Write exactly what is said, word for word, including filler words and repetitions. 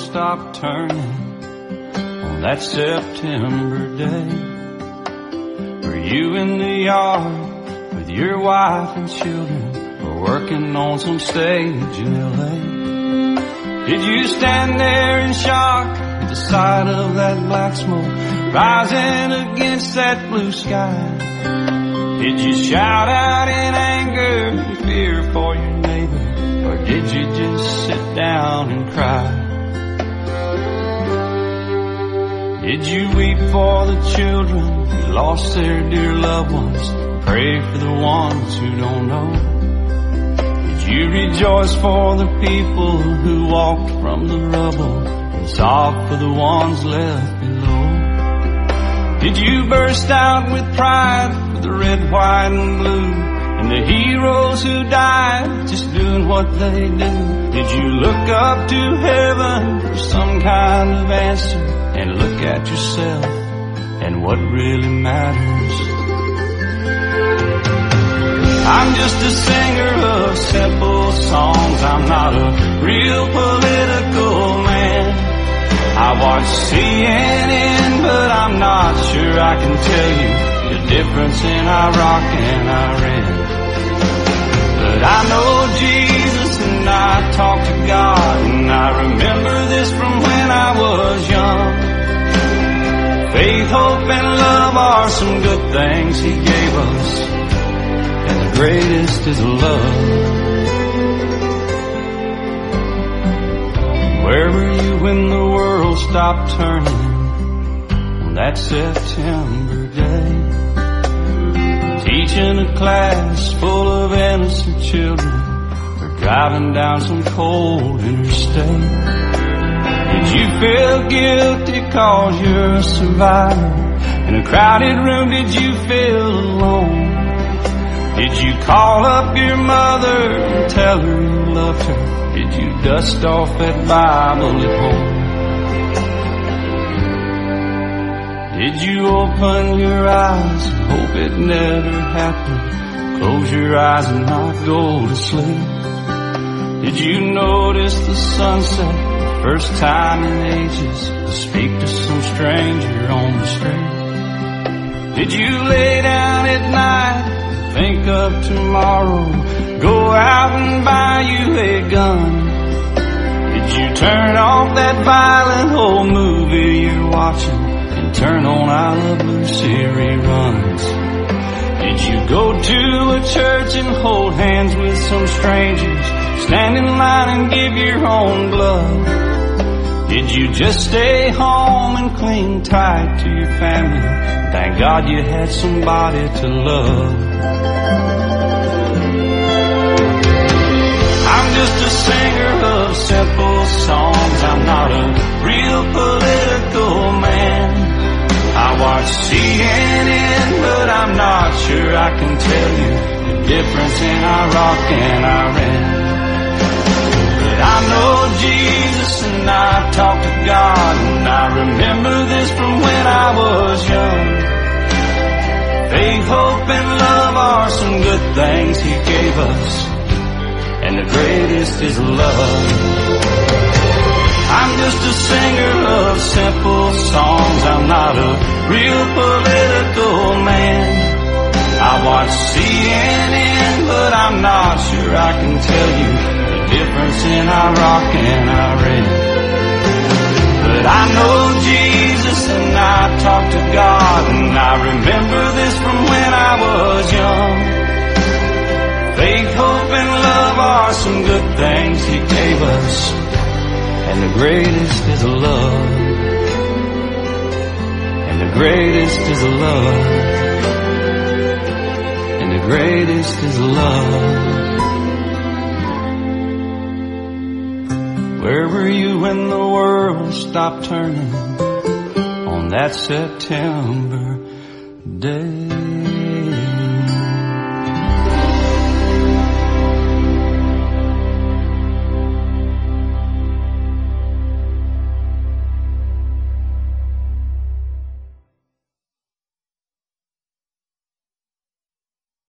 stopped turning on that September day? Were you in the yard with your wife and children, or working on some stage in L A? Did you stand there in shock at the sight of that black smoke rising against that blue sky? Did you shout out in anger and fear for your neighbor, or did you just sit down and cry? Did you weep for the children who lost their dear loved ones, pray for the ones who don't know? Did you rejoice for the people who walked from the rubble and sobbed for the ones left below? Did you burst out with pride for the red, white, and blue, and the heroes who died just doing what they do? Did you look up to heaven for some kind of answer, and look at yourself and what really matters? I'm just a singer of simple songs. I'm not a real political man. I watch C N N, but I'm not sure I can tell you the difference in Iraq and Iran. But I know Jesus and I talk to God, and I remember this from when I was young. Faith, hope, and love are some good things He gave us, and the greatest is love. Where were you when the world stopped turning on that September day? Teaching a class full of innocent children, or driving down some cold interstate? Did you feel guilty cause you're a survivor? In a crowded room, did you feel alone? Did you call up your mother and tell her you loved her? Did you dust off that Bible at home? Did you open your eyes and hope it never happened? Close your eyes and not go to sleep. Did you notice the sunset the first time in ages, to speak to some stranger on the street? Did you lay down at night and think of tomorrow, go out and buy you a gun? Did you turn off that violent old movie you're watching and turn on I Love Lucy reruns? Did you go to a church and hold hands with some strangers, stand in line and give your own blood? Did you just stay home and cling tight to your family? Thank God you had somebody to love. I'm just a singer of simple songs. I'm not a real political man. I watch C N N, but I'm not sure I can tell you the difference in Iraq and Iran. But I know Jesus and I talk to God, and I remember this from when I was young. Faith, hope, and love are some good things He gave us, and the greatest is love. I'm just a singer of simple songs. I'm not a real political man. I watch C N N, but I'm not sure I can tell you the difference in Iraq and Iran. But I know Jesus and I talk to God, and I remember this from when I was young. Faith, hope, and love are some good things He gave us, and the greatest is love. And the greatest is love. And the greatest is love. Where were you when the world stopped turning on that September day?